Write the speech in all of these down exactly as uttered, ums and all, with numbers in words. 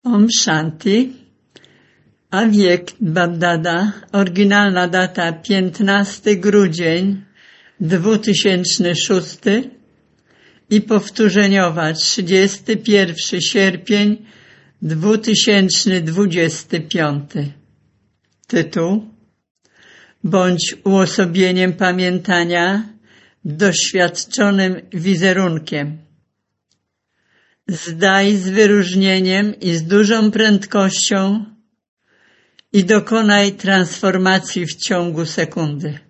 Om Shanti, a wiek Babdada, oryginalna data piętnasty grudzień dwa tysiące szósty i powtórzeniowa trzydziesty pierwszy sierpień dwa tysiące dwudziesty piąty. Tytuł: Bądź uosobieniem pamiętania, doświadczonym wizerunkiem. Zdaj z wyróżnieniem i z dużą prędkością i dokonaj transformacji w ciągu sekundy.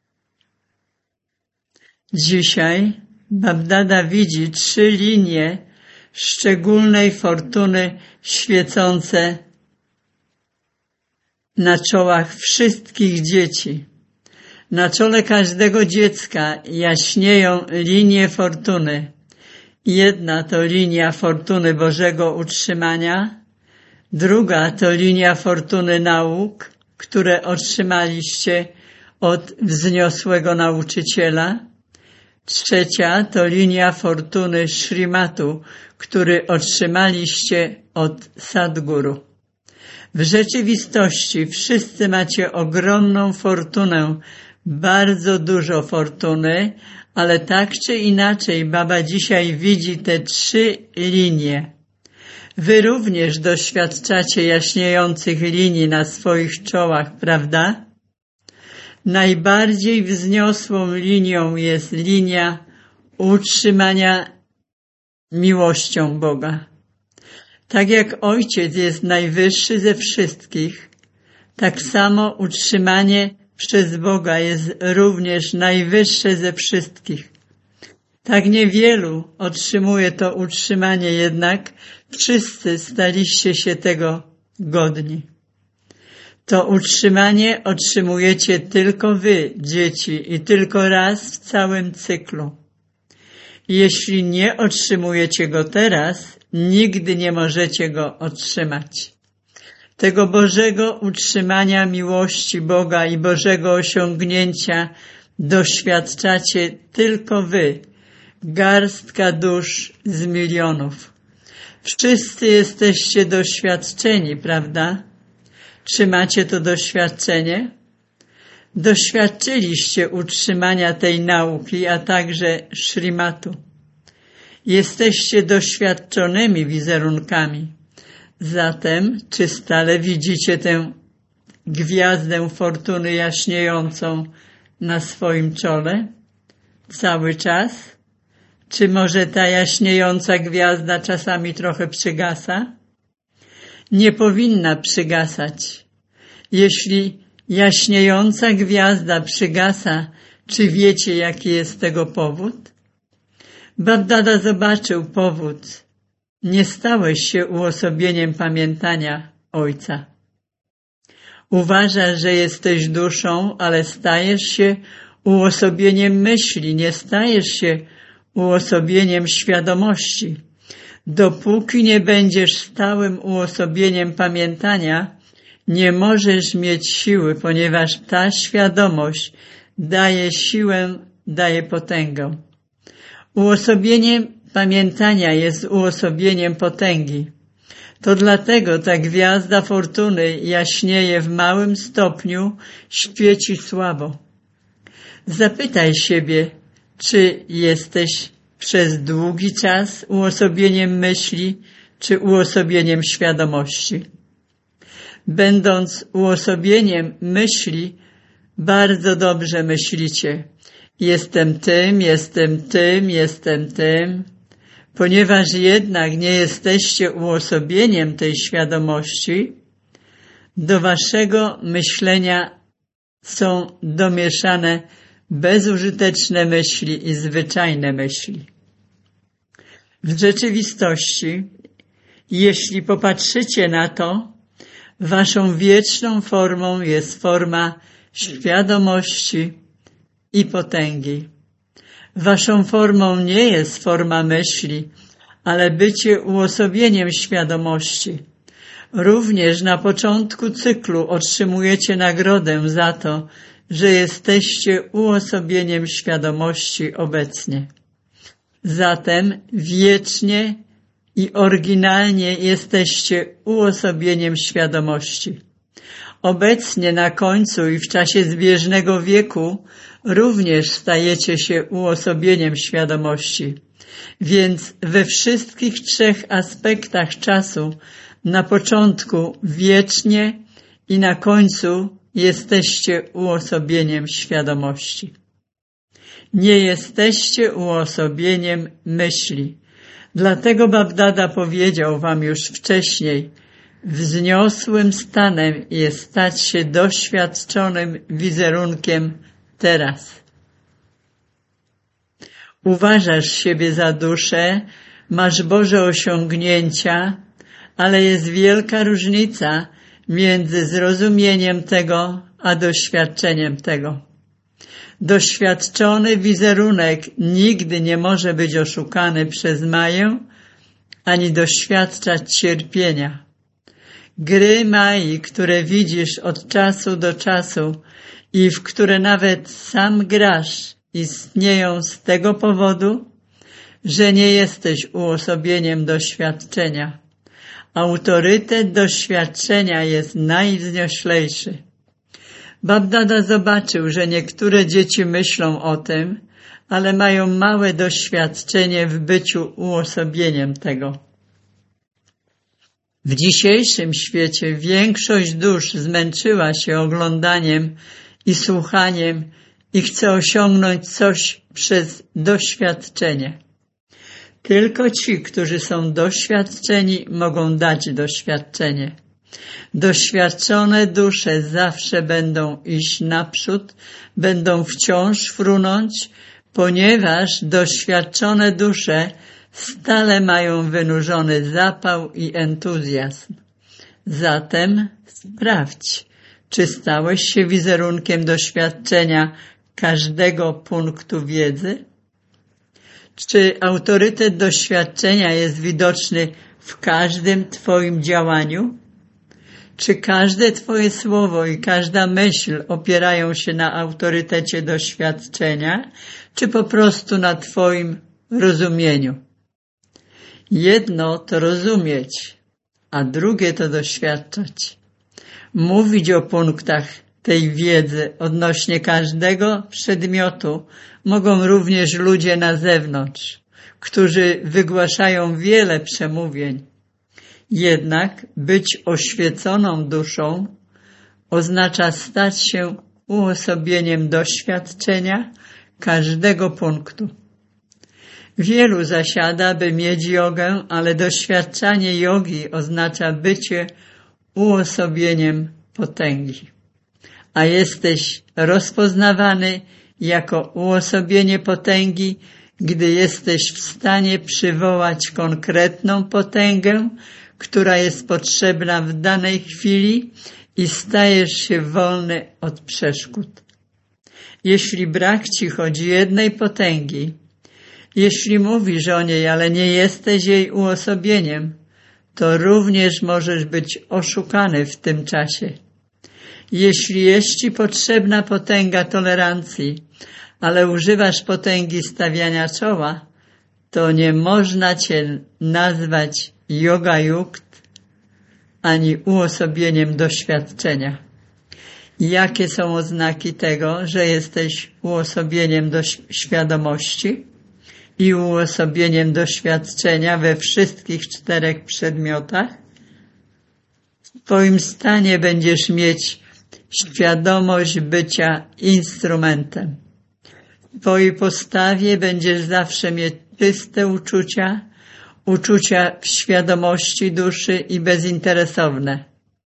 Dzisiaj Babdada widzi trzy linie szczególnej fortuny świecące na czołach wszystkich dzieci. Na czole każdego dziecka jaśnieją linie fortuny. Jedna to linia fortuny Bożego utrzymania, druga to linia fortuny nauk, które otrzymaliście od wzniosłego nauczyciela, trzecia to linia fortuny Śrimatu, który otrzymaliście od Sadguru. W rzeczywistości wszyscy macie ogromną fortunę, bardzo dużo fortuny, ale tak czy inaczej Baba dzisiaj widzi te trzy linie. Wy również doświadczacie jaśniejących linii na swoich czołach, prawda? Najbardziej wzniosłą linią jest linia utrzymania miłością Boga. Tak jak Ojciec jest najwyższy ze wszystkich, tak samo utrzymanie przez Boga jest również najwyższe ze wszystkich. Tak niewielu otrzymuje to utrzymanie, jednak wszyscy staliście się tego godni. To utrzymanie otrzymujecie tylko wy, dzieci, i tylko raz w całym cyklu. Jeśli nie otrzymujecie go teraz, nigdy nie możecie go otrzymać. Tego Bożego utrzymania miłości Boga i Bożego osiągnięcia doświadczacie tylko wy, garstka dusz z milionów. Wszyscy jesteście doświadczeni, prawda? Czy macie to doświadczenie? Doświadczyliście utrzymania tej nauki, a także Śrimatu. Jesteście doświadczonymi wizerunkami. Zatem, czy stale widzicie tę gwiazdę fortuny jaśniejącą na swoim czole? Cały czas? Czy może ta jaśniejąca gwiazda czasami trochę przygasa? Nie powinna przygasać. Jeśli jaśniejąca gwiazda przygasa, czy wiecie, jaki jest tego powód? Babdada zobaczył powód. Nie stałeś się uosobieniem pamiętania Ojca. Uważasz, że jesteś duszą, ale stajesz się uosobieniem myśli, nie stajesz się uosobieniem świadomości. Dopóki nie będziesz stałym uosobieniem pamiętania, nie możesz mieć siły, ponieważ ta świadomość daje siłę, daje potęgę. Uosobienie pamiętania jest uosobieniem potęgi. To dlatego ta gwiazda fortuny jaśnieje w małym stopniu, świeci słabo. Zapytaj siebie, czy jesteś przez długi czas uosobieniem myśli, czy uosobieniem świadomości. Będąc uosobieniem myśli, bardzo dobrze myślicie. Jestem tym, jestem tym, jestem tym. Ponieważ jednak nie jesteście uosobieniem tej świadomości, do waszego myślenia są domieszane bezużyteczne myśli i zwyczajne myśli. W rzeczywistości, jeśli popatrzycie na to, waszą wieczną formą jest forma świadomości i potęgi. Waszą formą nie jest forma myśli, ale bycie uosobieniem świadomości. Również na początku cyklu otrzymujecie nagrodę za to, że jesteście uosobieniem świadomości obecnie. Zatem wiecznie i oryginalnie jesteście uosobieniem świadomości. Obecnie na końcu i w czasie zbieżnego wieku również stajecie się uosobieniem świadomości, więc we wszystkich trzech aspektach czasu, na początku wiecznie i na końcu jesteście uosobieniem świadomości. Nie jesteście uosobieniem myśli. Dlatego Babdada powiedział wam już wcześniej, wzniosłym stanem jest stać się doświadczonym wizerunkiem teraz. Uważasz siebie za duszę, masz Boże osiągnięcia, ale jest wielka różnica między zrozumieniem tego, a doświadczeniem tego. Doświadczony wizerunek nigdy nie może być oszukany przez Maję, ani doświadczać cierpienia. Gry Mai, które widzisz od czasu do czasu i w które nawet sam grasz, istnieją z tego powodu, że nie jesteś uosobieniem doświadczenia. Autorytet doświadczenia jest najwznioślejszy. Babdada zobaczył, że niektóre dzieci myślą o tym, ale mają małe doświadczenie w byciu uosobieniem tego. W dzisiejszym świecie większość dusz zmęczyła się oglądaniem i słuchaniem i chce osiągnąć coś przez doświadczenie. Tylko ci, którzy są doświadczeni, mogą dać doświadczenie. Doświadczone dusze zawsze będą iść naprzód, będą wciąż frunąć, ponieważ doświadczone dusze stale mają wynurzony zapał i entuzjazm. Zatem sprawdź, czy stałeś się wizerunkiem doświadczenia każdego punktu wiedzy? Czy autorytet doświadczenia jest widoczny w każdym Twoim działaniu? Czy każde Twoje słowo i każda myśl opierają się na autorytecie doświadczenia, czy po prostu na Twoim rozumieniu? Jedno to rozumieć, a drugie to doświadczać. Mówić o punktach tej wiedzy odnośnie każdego przedmiotu mogą również ludzie na zewnątrz, którzy wygłaszają wiele przemówień. Jednak być oświeconą duszą oznacza stać się uosobieniem doświadczenia każdego punktu. Wielu zasiada, by mieć jogę, ale doświadczanie jogi oznacza bycie uosobieniem potęgi. A jesteś rozpoznawany jako uosobienie potęgi, gdy jesteś w stanie przywołać konkretną potęgę, która jest potrzebna w danej chwili i stajesz się wolny od przeszkód. Jeśli brak ci choć jednej potęgi, jeśli mówisz o niej, ale nie jesteś jej uosobieniem, to również możesz być oszukany w tym czasie. Jeśli jest ci potrzebna potęga tolerancji, ale używasz potęgi stawiania czoła, to nie można cię nazwać yoga yukt ani uosobieniem doświadczenia. Jakie są oznaki tego, że jesteś uosobieniem do świadomości i uosobieniem doświadczenia we wszystkich czterech przedmiotach? W Twoim stanie będziesz mieć świadomość bycia instrumentem. W Twojej postawie będziesz zawsze mieć czyste uczucia, uczucia w świadomości duszy i bezinteresowne.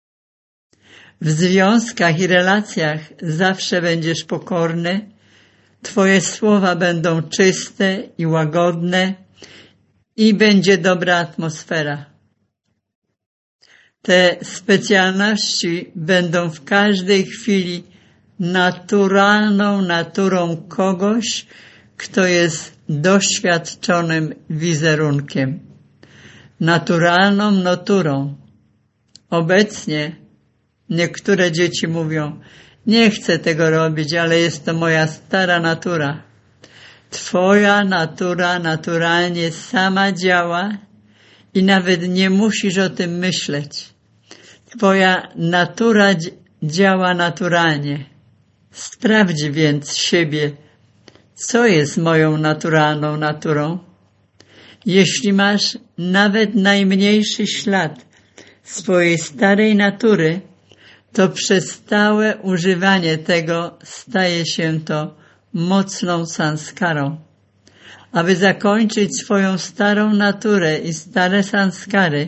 W związkach i relacjach zawsze będziesz pokorny, Twoje słowa będą czyste i łagodne i będzie dobra atmosfera. Te specjalności będą w każdej chwili naturalną naturą kogoś, kto jest doświadczonym wizerunkiem. Naturalną naturą. Obecnie niektóre dzieci mówią, nie chcę tego robić, ale jest to moja stara natura. Twoja natura naturalnie sama działa i nawet nie musisz o tym myśleć. Twoja natura działa naturalnie. Sprawdź więc siebie, co jest moją naturalną naturą. Jeśli masz nawet najmniejszy ślad swojej starej natury, to przez stałe używanie tego staje się to mocną sanskarą. Aby zakończyć swoją starą naturę i stare sanskary,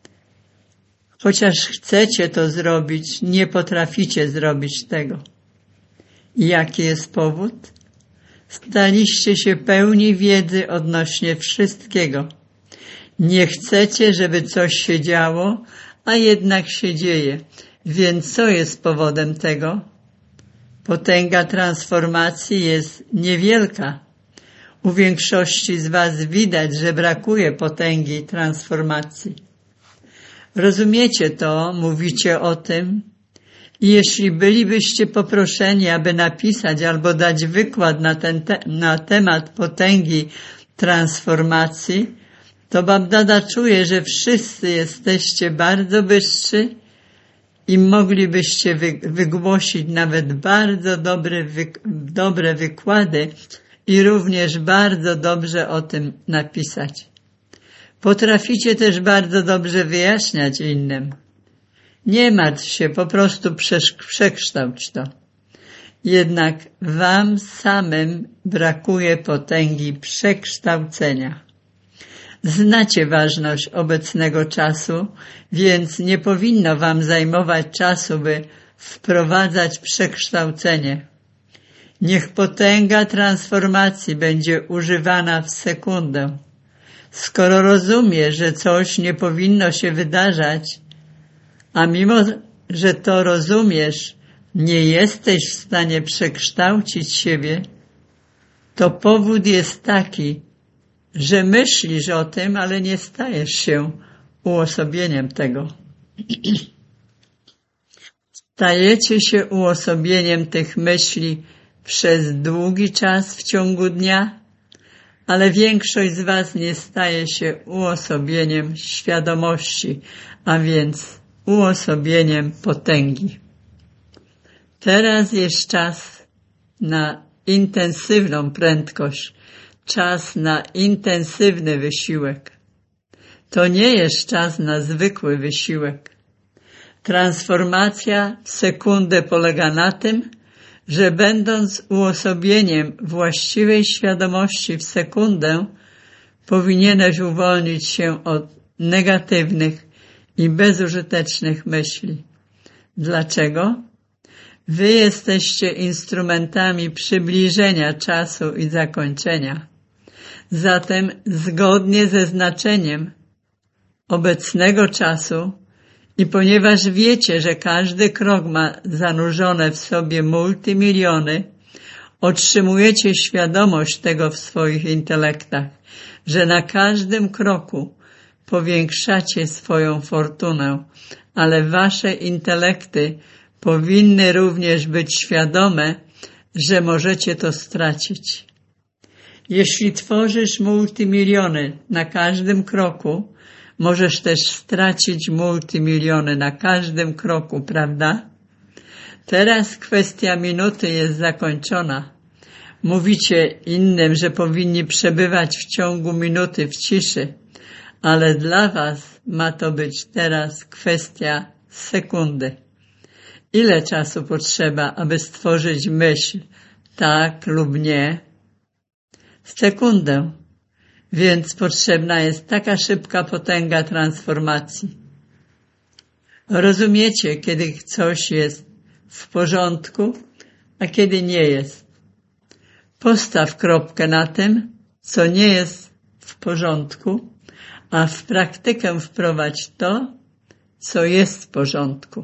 chociaż chcecie to zrobić, nie potraficie zrobić tego. I jaki jest powód? Staliście się pełni wiedzy odnośnie wszystkiego. Nie chcecie, żeby coś się działo, a jednak się dzieje. Więc co jest powodem tego? Potęga transformacji jest niewielka. U większości z was widać, że brakuje potęgi transformacji. Rozumiecie to, mówicie o tym i jeśli bylibyście poproszeni, aby napisać albo dać wykład na, ten te- na temat potęgi transformacji, to Babdada czuje, że wszyscy jesteście bardzo bystrzy i moglibyście wy- wygłosić nawet bardzo dobre, wy- dobre wykłady i również bardzo dobrze o tym napisać. Potraficie też bardzo dobrze wyjaśniać innym. Nie martw się, po prostu przesz- przekształć to. Jednak wam samym brakuje potęgi przekształcenia. Znacie ważność obecnego czasu, więc nie powinno wam zajmować czasu, by wprowadzać przekształcenie. Niech potęga transformacji będzie używana w sekundę. Skoro rozumiesz, że coś nie powinno się wydarzać, a mimo, że to rozumiesz, nie jesteś w stanie przekształcić siebie, to powód jest taki, że myślisz o tym, ale nie stajesz się uosobieniem tego. Stajecie się uosobieniem tych myśli przez długi czas w ciągu dnia, ale większość z was nie staje się uosobieniem świadomości, a więc uosobieniem potęgi. Teraz jest czas na intensywną prędkość, czas na intensywny wysiłek. To nie jest czas na zwykły wysiłek. Transformacja w sekundę polega na tym, że będąc uosobieniem właściwej świadomości w sekundę, powinieneś uwolnić się od negatywnych i bezużytecznych myśli. Dlaczego? Wy jesteście instrumentami przybliżenia czasu i zakończenia. Zatem zgodnie ze znaczeniem obecnego czasu i ponieważ wiecie, że każdy krok ma zanurzone w sobie multimiliony, otrzymujecie świadomość tego w swoich intelektach, że na każdym kroku powiększacie swoją fortunę, ale wasze intelekty powinny również być świadome, że możecie to stracić. Jeśli tworzysz multimiliony na każdym kroku, możesz też stracić multimiliony na każdym kroku, prawda? Teraz kwestia minuty jest zakończona. Mówicie innym, że powinni przebywać w ciągu minuty w ciszy, ale dla was ma to być teraz kwestia sekundy. Ile czasu potrzeba, aby stworzyć myśl tak lub nie? Sekundę. Więc potrzebna jest taka szybka potęga transformacji. Rozumiecie, kiedy coś jest w porządku, a kiedy nie jest. Postaw kropkę na tym, co nie jest w porządku, a w praktykę wprowadź to, co jest w porządku.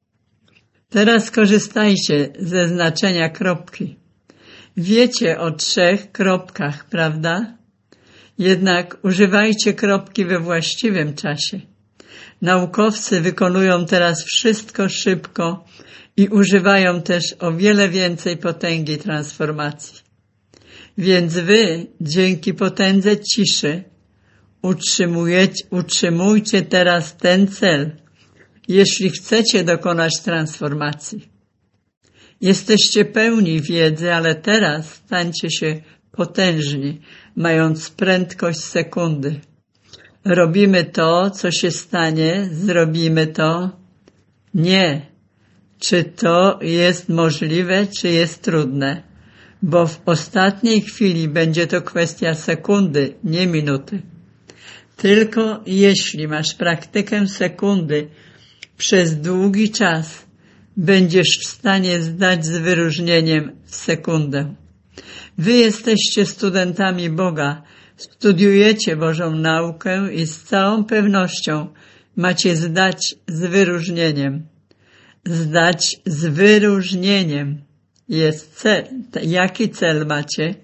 Teraz korzystajcie ze znaczenia kropki. Wiecie o trzech kropkach, prawda? Jednak używajcie kropki we właściwym czasie. Naukowcy wykonują teraz wszystko szybko i używają też o wiele więcej potęgi transformacji. Więc wy, dzięki potędze ciszy, utrzymujecie, utrzymujcie teraz ten cel, jeśli chcecie dokonać transformacji. Jesteście pełni wiedzy, ale teraz stańcie się potężni, mając prędkość sekundy. Robimy to, co się stanie, zrobimy to. Nie. Czy to jest możliwe, czy jest trudne? Bo w ostatniej chwili będzie to kwestia sekundy, nie minuty. Tylko jeśli masz praktykę sekundy przez długi czas, będziesz w stanie zdać z wyróżnieniem w sekundę. Wy jesteście studentami Boga, studiujecie Bożą naukę i z całą pewnością macie zdać z wyróżnieniem. Zdać z wyróżnieniem jest cel. Jaki cel macie?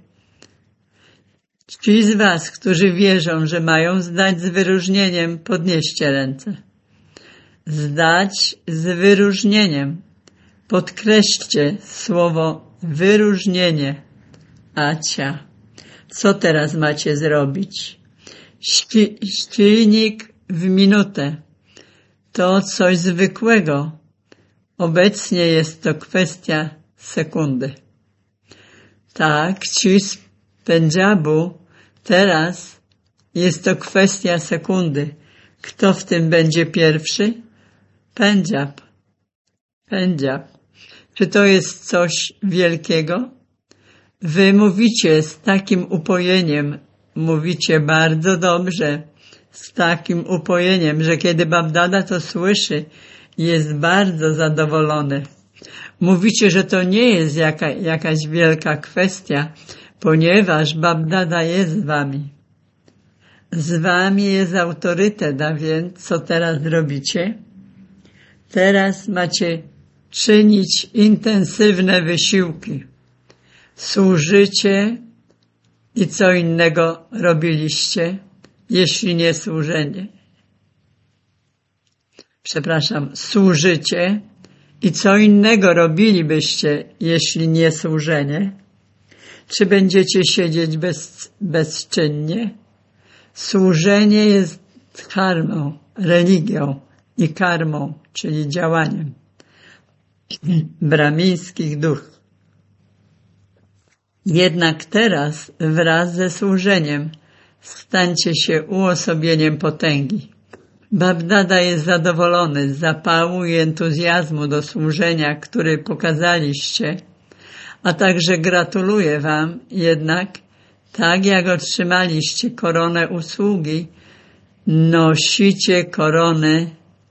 Ci z was, którzy wierzą, że mają zdać z wyróżnieniem, podnieście ręce. Zdać z wyróżnieniem. Podkreślcie słowo wyróżnienie. Acia. Co teraz macie zrobić? Ści- silnik w minutę. To coś zwykłego. Obecnie jest to kwestia sekundy. Tak, ci z Pendżabu, teraz jest to kwestia sekundy. Kto w tym będzie pierwszy? Pendżab. Pendżab. Czy to jest coś wielkiego? Wy mówicie z takim upojeniem, mówicie bardzo dobrze, z takim upojeniem, że kiedy Babdada to słyszy, jest bardzo zadowolony. Mówicie, że to nie jest jaka, jakaś wielka kwestia, ponieważ Babdada jest z wami. Z wami jest autorytet, a więc co teraz robicie? Teraz macie czynić intensywne wysiłki. Służycie i co innego robiliście, jeśli nie służenie. Przepraszam, służycie i co innego robilibyście, jeśli nie służenie? Czy będziecie siedzieć bez, bezczynnie? Służenie jest karmą, religią i karmą, czyli działaniem brahmińskich duch. Jednak teraz wraz ze służeniem stańcie się uosobieniem potęgi. Babdada jest zadowolony z zapału i entuzjazmu do służenia, który pokazaliście, a także gratuluję wam, jednak tak jak otrzymaliście koronę usługi, nosicie koronę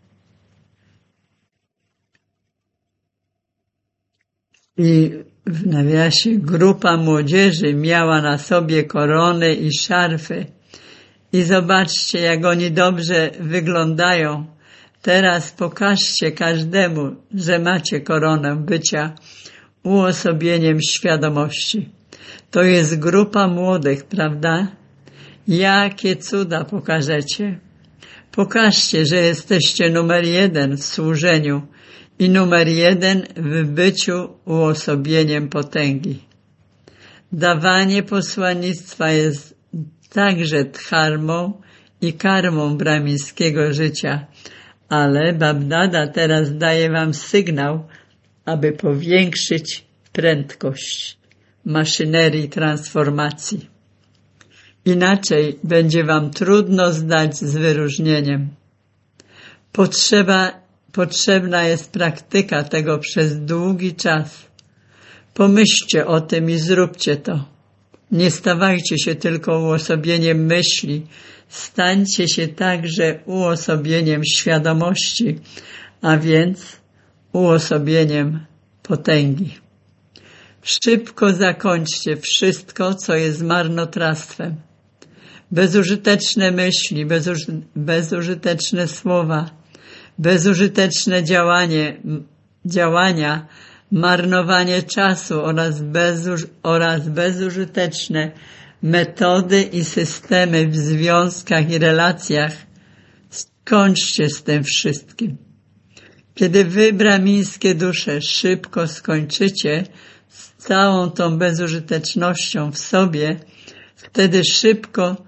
i w nawiasie grupa młodzieży miała na sobie korony i szarfy. I zobaczcie, jak oni dobrze wyglądają. Teraz pokażcie każdemu, że macie koronę bycia uosobieniem świadomości. To jest grupa młodych, prawda? Jakie cuda pokażecie? Pokażcie, że jesteście numer jeden w służeniu i numer jeden w byciu uosobieniem potęgi. Dawanie posłannictwa jest także dharmą i karmą brahmińskiego życia, ale Babdada teraz daje wam sygnał, aby powiększyć prędkość maszynerii transformacji. Inaczej będzie wam trudno zdać z wyróżnieniem. Potrzeba, potrzebna jest praktyka tego przez długi czas. Pomyślcie o tym i zróbcie to. Nie stawajcie się tylko uosobieniem myśli, stańcie się także uosobieniem świadomości, a więc uosobieniem potęgi. Szybko zakończcie wszystko, co jest marnotrawstwem. Bezużyteczne myśli, bezuży, bezużyteczne słowa, bezużyteczne działanie, działania, marnowanie czasu oraz, bezuż, oraz bezużyteczne metody i systemy w związkach i relacjach. Skończcie z tym wszystkim. Kiedy wy, brahmińskie dusze, szybko skończycie z całą tą bezużytecznością w sobie, wtedy szybko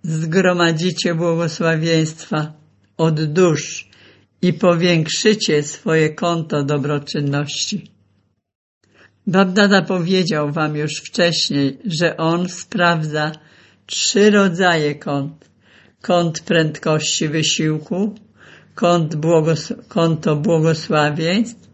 zgromadzicie błogosławieństwa od dusz i powiększycie swoje konto dobroczynności. Babdada powiedział wam już wcześniej, że on sprawdza trzy rodzaje kont. Kont prędkości wysiłku, kont błogos- konto błogosławieństw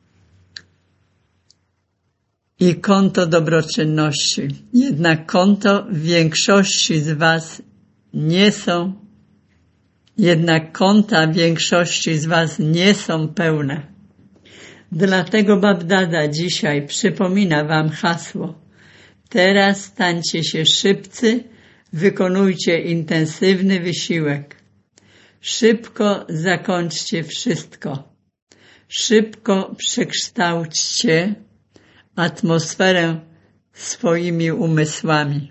i konto dobroczynności. Jednak konto większości z was nie są, jednak konta większości z was nie są pełne. Dlatego Babdada dzisiaj przypomina wam hasło: teraz stańcie się szybcy, wykonujcie intensywny wysiłek. Szybko zakończcie wszystko. Szybko przekształćcie atmosferę swoimi umysłami.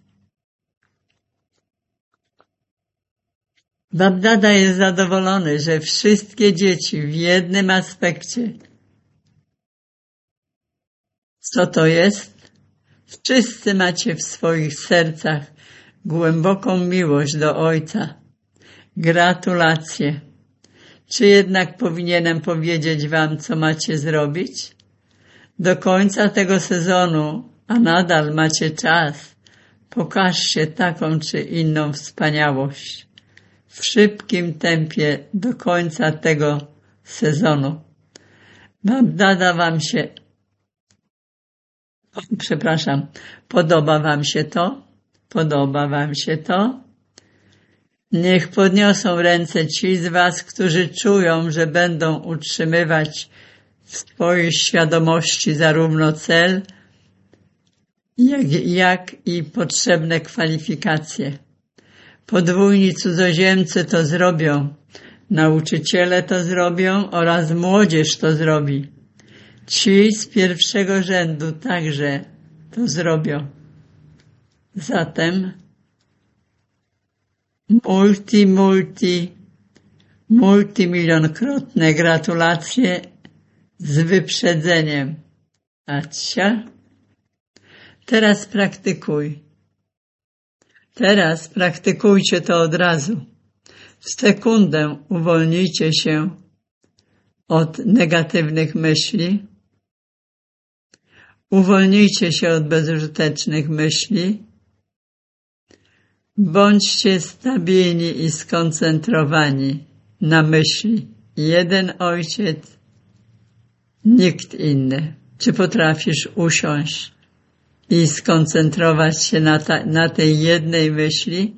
Babdada jest zadowolony, że wszystkie dzieci w jednym aspekcie. Co to jest? Wszyscy macie w swoich sercach głęboką miłość do Ojca. Gratulacje. Czy jednak powinienem powiedzieć wam, co macie zrobić? Do końca tego sezonu, a nadal macie czas, pokażcie taką czy inną wspaniałość. W szybkim tempie do końca tego sezonu. Babdada wam się, o, przepraszam, podoba wam się to? Podoba wam się to? Niech podniosą ręce ci z was, którzy czują, że będą utrzymywać w swojej świadomości zarówno cel, jak, jak i potrzebne kwalifikacje. Podwójni cudzoziemcy to zrobią, nauczyciele to zrobią oraz młodzież to zrobi. Ci z pierwszego rzędu także to zrobią. Zatem multi, multi, multimilionkrotne gratulacje z wyprzedzeniem. Acia. Teraz praktykuj. Teraz praktykujcie to od razu. W sekundę uwolnijcie się od negatywnych myśli. Uwolnijcie się od bezużytecznych myśli. Bądźcie stabilni i skoncentrowani na myśli. Jeden Ojciec, nikt inny. Czy potrafisz usiąść i skoncentrować się na, ta, na tej jednej myśli?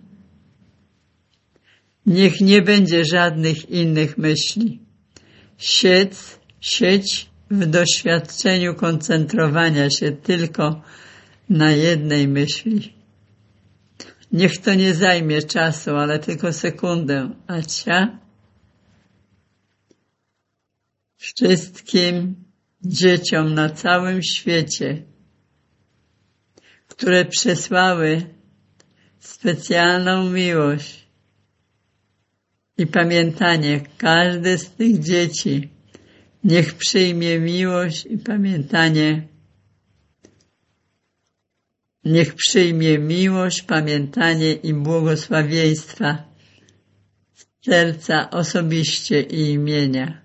Niech nie będzie żadnych innych myśli. Siedź, siedź w doświadczeniu koncentrowania się tylko na jednej myśli. Niech to nie zajmie czasu, ale tylko sekundę. Acia. Wszystkim dzieciom na całym świecie, które przesłały specjalną miłość i pamiętanie, każde z tych dzieci niech przyjmie miłość i pamiętanie, niech przyjmie miłość, pamiętanie i błogosławieństwa z serca osobiście i imienia.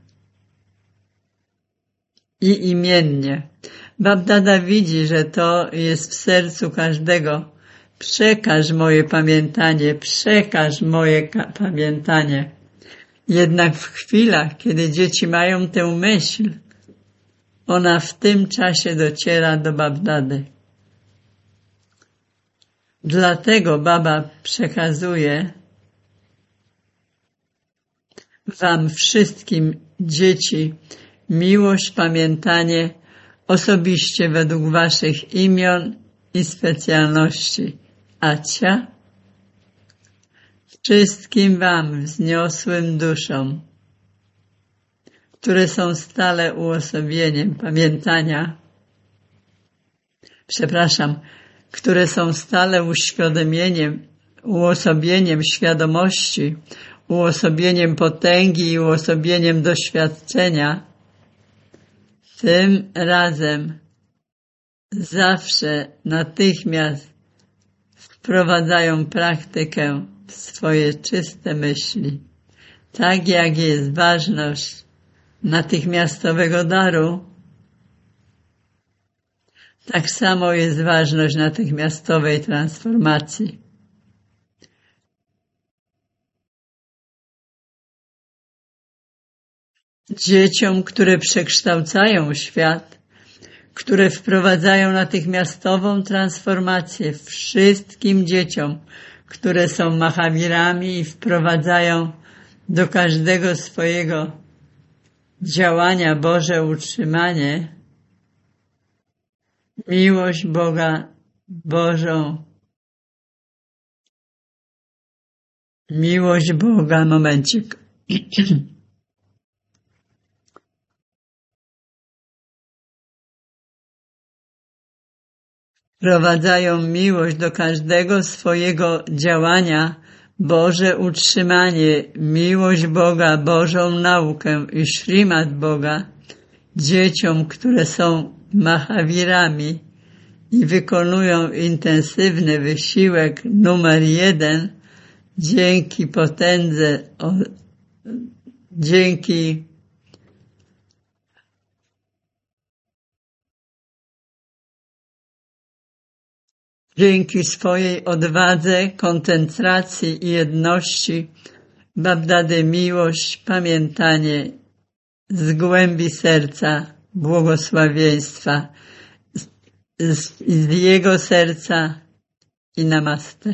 I imiennie. Babdada widzi, że to jest w sercu każdego. Przekaż moje pamiętanie, przekaż moje pamiętanie. Jednak w chwilach, kiedy dzieci mają tę myśl, ona w tym czasie dociera do Babdady. Dlatego Baba przekazuje wam wszystkim, dzieci, miłość, pamiętanie osobiście według waszych imion i specjalności. Acia. Wszystkim wam wzniosłym duszom, które są stale uosobieniem pamiętania, przepraszam, które są stale uświadomieniem, uosobieniem świadomości, uosobieniem potęgi i uosobieniem doświadczenia, tym razem zawsze, natychmiast, w wprowadzają praktykę w swoje czyste myśli. Tak jak jest ważność natychmiastowego daru, tak samo jest ważność natychmiastowej transformacji. Dzieciom, które przekształcają świat, które wprowadzają natychmiastową transformację, wszystkim dzieciom, które są Mahavirami i wprowadzają do każdego swojego działania Boże utrzymanie, miłość Boga, Bożą, miłość Boga, momencik. Wprowadzają miłość do każdego swojego działania, Boże utrzymanie, miłość Boga, Bożą naukę i Śrimad Boga dzieciom, które są Mahavirami i wykonują intensywny wysiłek numer jeden dzięki potędze, o, dzięki Dzięki swojej odwadze, koncentracji i jedności Babdady miłość, pamiętanie z głębi serca, błogosławieństwa, z, z, z Jego serca i namaste.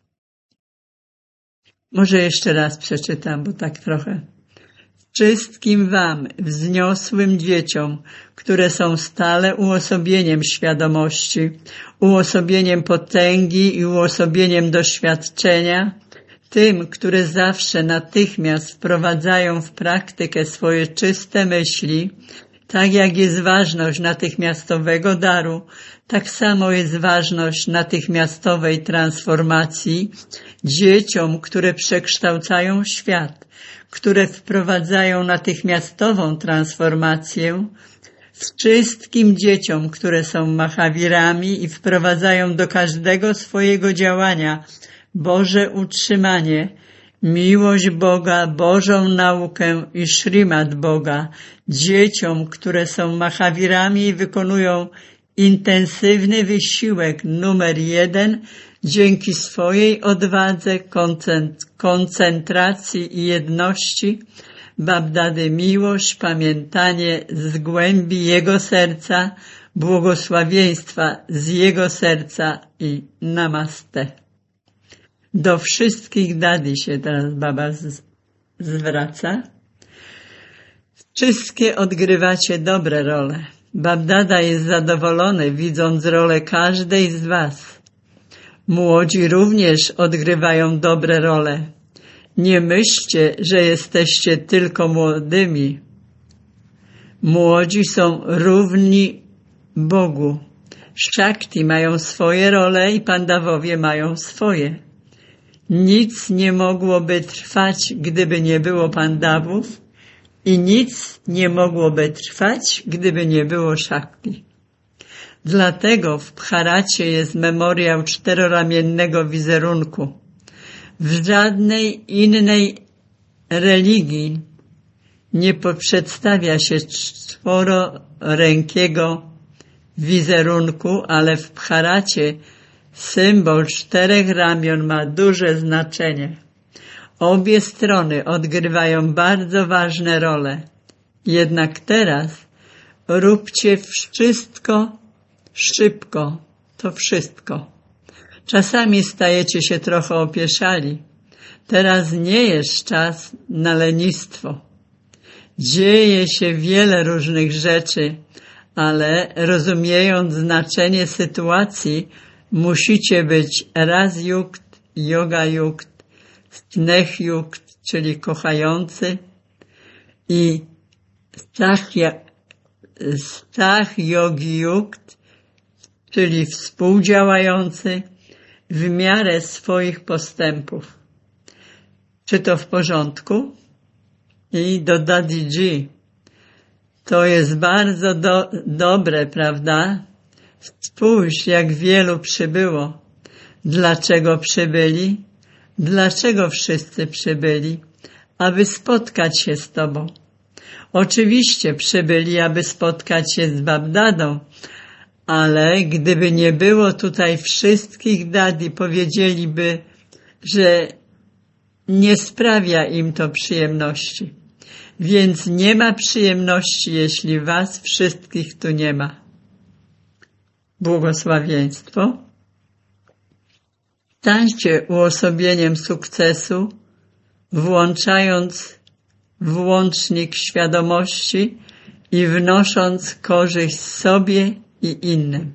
Może jeszcze raz przeczytam, bo tak trochę. Wszystkim wam, wzniosłym dzieciom, które są stale uosobieniem świadomości, uosobieniem potęgi i uosobieniem doświadczenia, tym, które zawsze natychmiast wprowadzają w praktykę swoje czyste myśli, tak jak jest ważność natychmiastowego daru, tak samo jest ważność natychmiastowej transformacji dzieciom, które przekształcają świat, które wprowadzają natychmiastową transformację, wszystkim dzieciom, które są Mahavirami i wprowadzają do każdego swojego działania Boże utrzymanie, miłość Boga, Bożą naukę i Śrimad Boga, dzieciom, które są Mahavirami i wykonują intensywny wysiłek numer jeden dzięki swojej odwadze, koncentracji i jedności, Babdady miłość, pamiętanie z głębi Jego serca, błogosławieństwa z Jego serca i namaste. Do wszystkich dadi się teraz Baba z, zwraca. Wszystkie odgrywacie dobre role. Babdada jest zadowolony, widząc rolę każdej z was. Młodzi również odgrywają dobre role. Nie myślcie, że jesteście tylko młodymi. Młodzi są równi Bogu. Shakti mają swoje role i Pandawowie mają swoje. Nic nie mogłoby trwać, gdyby nie było Pandawów i nic nie mogłoby trwać, gdyby nie było Shakti. Dlatego w Bharacie jest memoriał czteroramiennego wizerunku. W żadnej innej religii nie przedstawia się czwororękiego wizerunku, ale w Bharacie symbol czterech ramion ma duże znaczenie. Obie strony odgrywają bardzo ważne role. Jednak teraz róbcie wszystko szybko, to wszystko. Czasami stajecie się trochę opieszali. Teraz nie jest czas na lenistwo. Dzieje się wiele różnych rzeczy, ale rozumiejąc znaczenie sytuacji, musicie być raz yukt, yoga yukt, sneh yukt, czyli kochający, i stach yogi yukt, czyli współdziałający w miarę swoich postępów. Czy to w porządku? I do Dadiji. To jest bardzo do, dobre, prawda? Spójrz, jak wielu przybyło. Dlaczego przybyli? Dlaczego wszyscy przybyli? Aby spotkać się z Tobą. Oczywiście przybyli, aby spotkać się z Babdadą, ale gdyby nie było tutaj wszystkich dadi, powiedzieliby, że nie sprawia im to przyjemności. Więc nie ma przyjemności, jeśli was wszystkich tu nie ma. Błogosławieństwo. Stańcie uosobieniem sukcesu, włączając włącznik świadomości i wnosząc korzyść sobie i innym.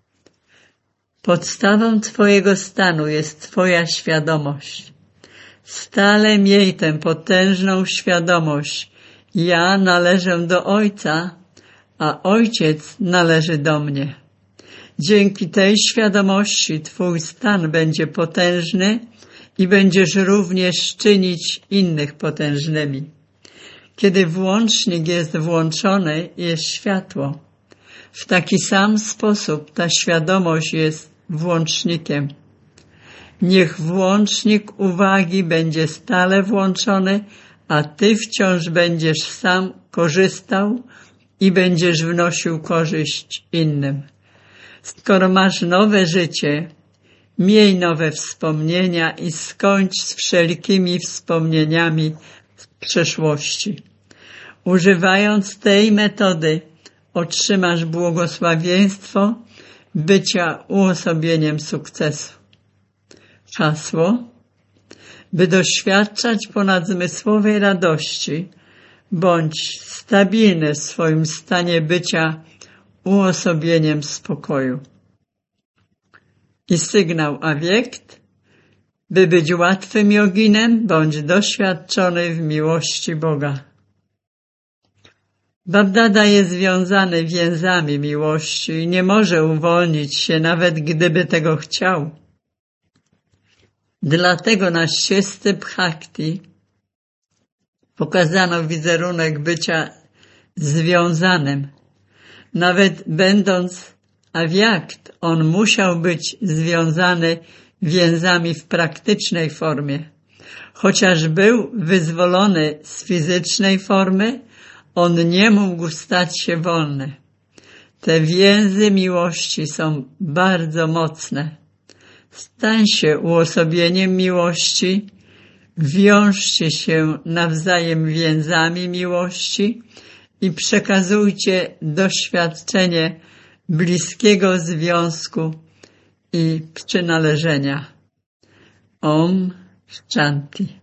Podstawą Twojego stanu jest Twoja świadomość. Stale miej tę potężną świadomość. Ja należę do Ojca, a Ojciec należy do mnie. Dzięki tej świadomości Twój stan będzie potężny i będziesz również czynić innych potężnymi. Kiedy włącznik jest włączony, jest światło. W taki sam sposób ta świadomość jest włącznikiem. Niech włącznik uwagi będzie stale włączony, a Ty wciąż będziesz sam korzystał i będziesz wnosił korzyść innym. Skoro masz nowe życie, miej nowe wspomnienia i skończ z wszelkimi wspomnieniami z przeszłości. Używając tej metody otrzymasz błogosławieństwo bycia uosobieniem sukcesu. Hasło: by doświadczać ponadzmysłowej radości, bądź stabilny w swoim stanie bycia uosobieniem spokoju. I sygnał awiekt: by być łatwym joginem, bądź doświadczony w miłości Boga. Babdada jest związany więzami miłości i nie może uwolnić się, nawet gdyby tego chciał. Dlatego na ścieżce Bhakti pokazano wizerunek bycia związanym. Nawet będąc awiakt, on musiał być związany więzami w praktycznej formie. Chociaż był wyzwolony z fizycznej formy, on nie mógł stać się wolny. Te więzy miłości są bardzo mocne. Stań się uosobieniem miłości, wiążcie się nawzajem więzami miłości i przekazujcie doświadczenie bliskiego związku i przynależenia. Om Shanti.